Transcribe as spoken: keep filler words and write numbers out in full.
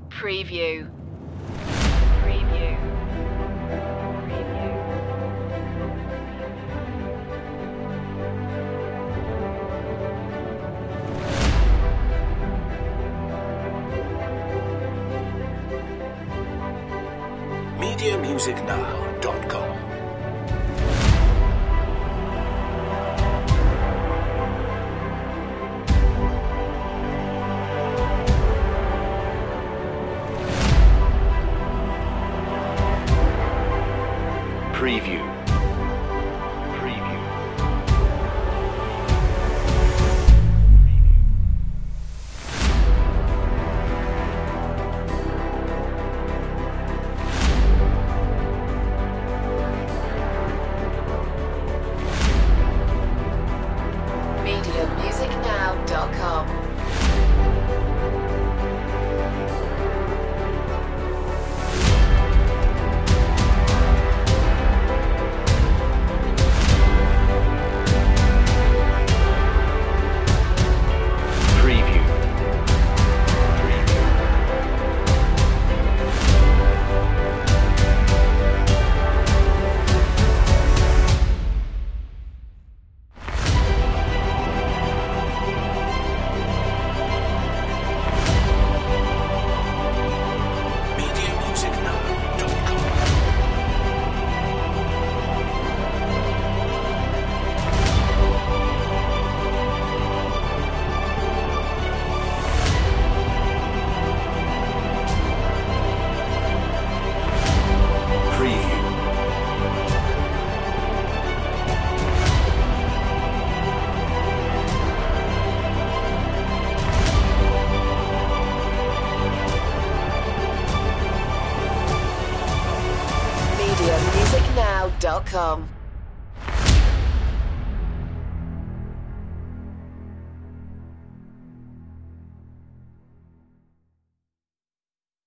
Preview. Preview. media music now dot com. Preview. Preview. media music now dot com. Preview. Preview. media music now dot com. Preview. media music now dot com.